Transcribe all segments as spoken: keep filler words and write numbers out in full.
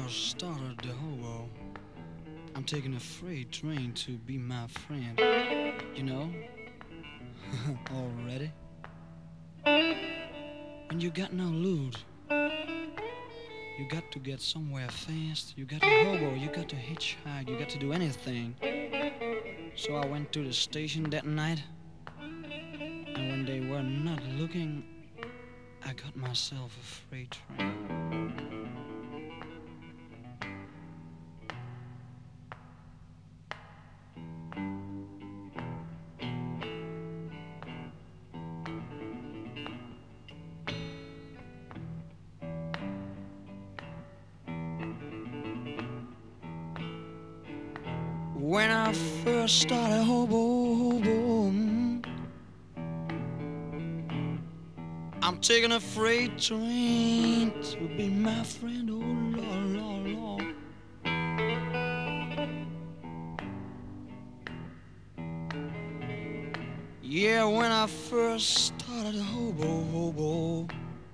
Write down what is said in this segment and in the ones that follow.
first started the hobo, I'm taking a freight train to be my friend. You know, already. When you got no loot, you got to get somewhere fast. You got to hobo, you got to hitchhike, you got to do anything. So I went to the station that night, and when they were not looking, I got myself a freight train. When I first started hobo, hobo, mm, I'm taking a freight train to be my friend. Oh Lord, Lord, Lord. Yeah, when I first started hobo, hobo,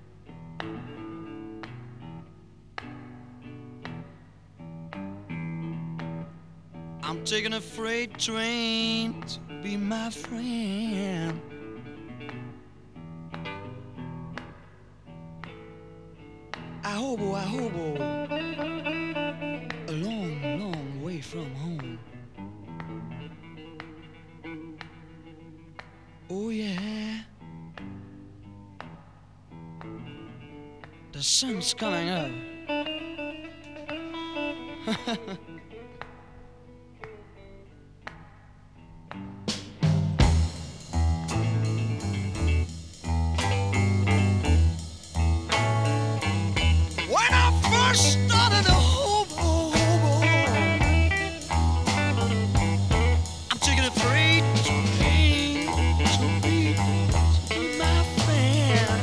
I'm taking a freight train to be my friend. I hobo, I hobo, a long, long way from home. Oh yeah, the sun's coming up. When I first started a hobo, hobo, I'm taking a freight train to be, to be my friend.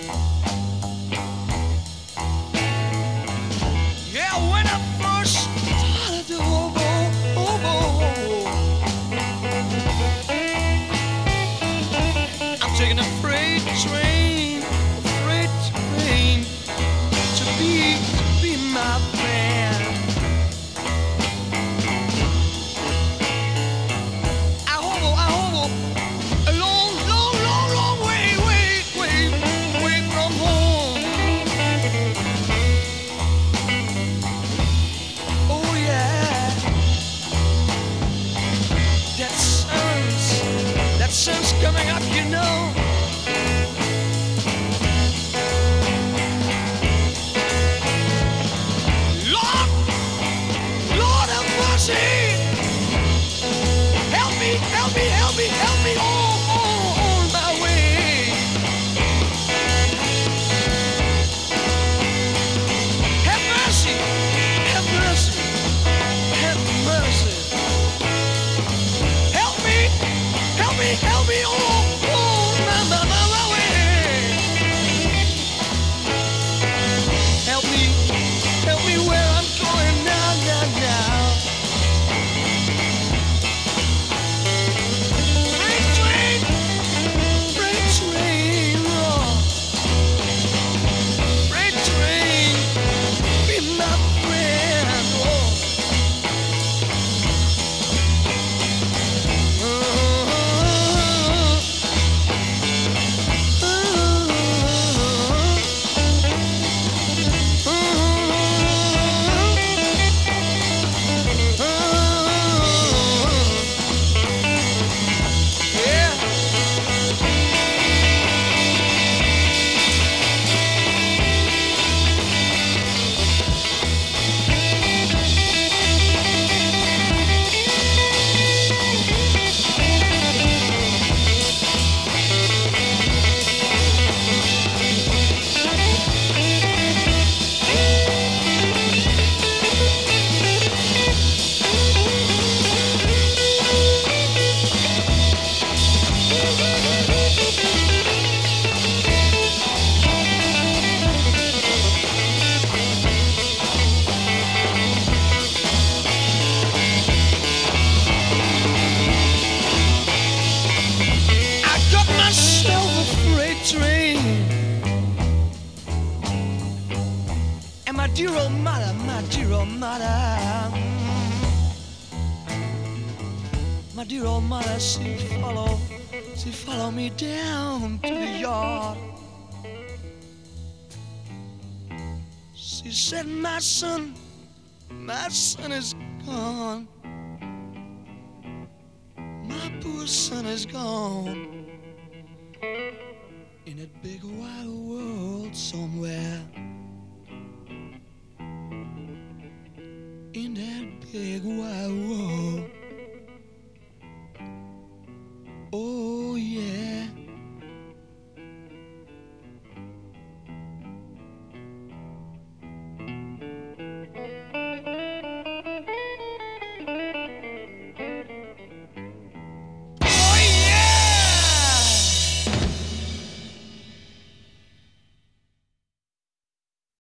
Yeah, when I first dear old mother, my dear old mother. My dear old mother, she follow, she follow me down to the yard. She said, my son, my son is gone. My poor son is gone. In that big wide world somewhere. In that big wide